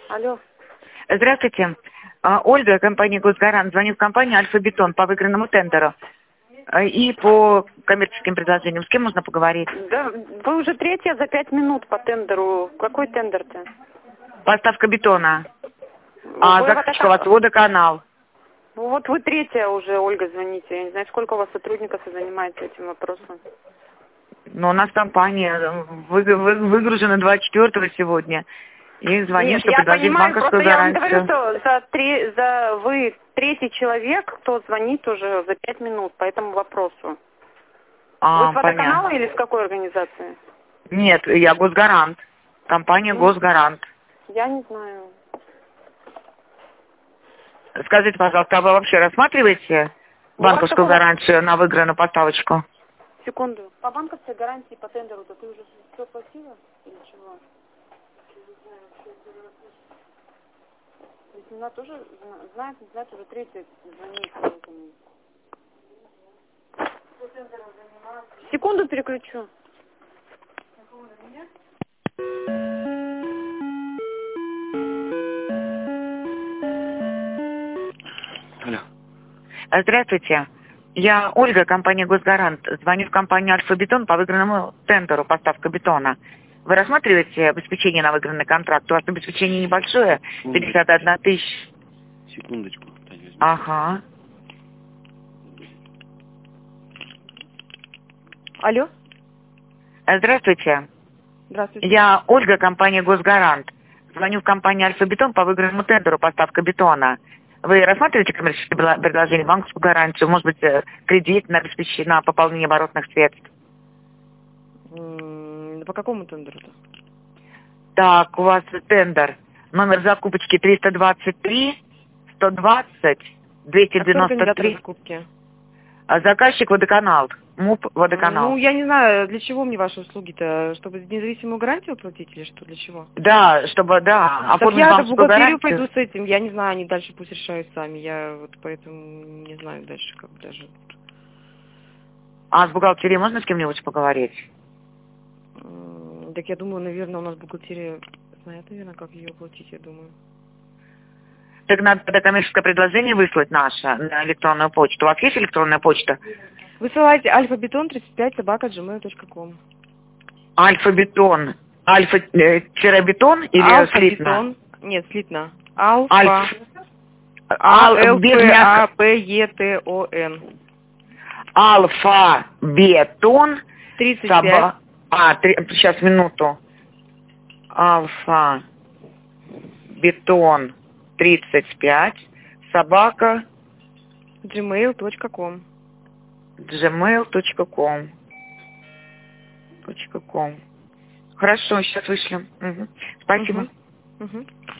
Алло. Здравствуйте. Ольга, компания «Госгарант». Звоню в компанию «Альфа-Бетон» по выигранному тендеру. И по коммерческим предложениям. С кем можно поговорить? Да, вы уже третья за 5 минут по тендеру. Какой тендер-то? Поставка бетона. Вы Заказчик у вас водоканал. Вот вы третья уже, Ольга, звоните. Я не знаю, сколько у вас сотрудников занимается этим вопросом. Но у нас компания выгружена 24-го сегодня. И звоним, Нет, чтобы я предложить понимаю, банковскую просто я вам гарантию. говорю, что вы третий человек, кто звонит уже за 5 минут по этому вопросу. Вы с водоканала Понятно. или с какой организации? Нет, я «Госгарант». Компания «Госгарант». Я не знаю. Скажите, пожалуйста, а вы вообще рассматриваете банковскую гарантию на выигранную поставочку? Секунду. По банковской гарантии по тендеру-то ты уже все платила или чего? Ведь она тоже знает, не знает, уже третья звонит. Секунду переключу. Алло. Здравствуйте. Я Ольга, компания «Госгарант». Звоню в компанию «Альфа-Бетон» по выигранному тендеру «Поставка бетона». Вы рассматриваете обеспечение на выигранный контракт? У вас обеспечение небольшое, 51 тысяча. Секундочку. Ага. Алло. Здравствуйте. Здравствуйте. Я Ольга, компания «Госгарант». Звоню в компанию «Альфа-Бетон» по выигранному тендеру «Поставка бетона». Вы рассматриваете коммерческие предложения, банковскую гарантию, может быть, кредит на обеспечение, на пополнение оборотных средств? По какому тендеру-то? Так, у вас тендер. Номер закупочки 323 120 293. Закупки? Заказчик водоканал. МУП водоканал. Ну, я не знаю, для чего мне ваши услуги-то? Чтобы независимую гарантию платить или что? Для чего? Да, чтобы, да, Так оформить я в банковскую бухгалтерию гарантию. пойду с этим. Я не знаю, они дальше пусть решают сами. Я вот поэтому не знаю дальше, как даже. А с бухгалтерией можно с кем-нибудь поговорить? Так я думаю, наверное, у нас бухгалтерия знает, наверное, как ее платить, я думаю. Так надо тогда коммерческое предложение выслать наше на электронную почту. У вас есть электронная почта? Высылайте alphabeton35@gmail.com. Альфа-бетон. Альфа-бетон или слитно? Алфа-бетон. Нет, слитно. Алфа. Без мягко. Алфа-бетон. Алфа-бетон. 35. Сейчас, минуту. Алфа-бетон 35. Собака. gmail.com. gmail.com. Хорошо, сейчас вышлем. Угу. Спасибо. Угу.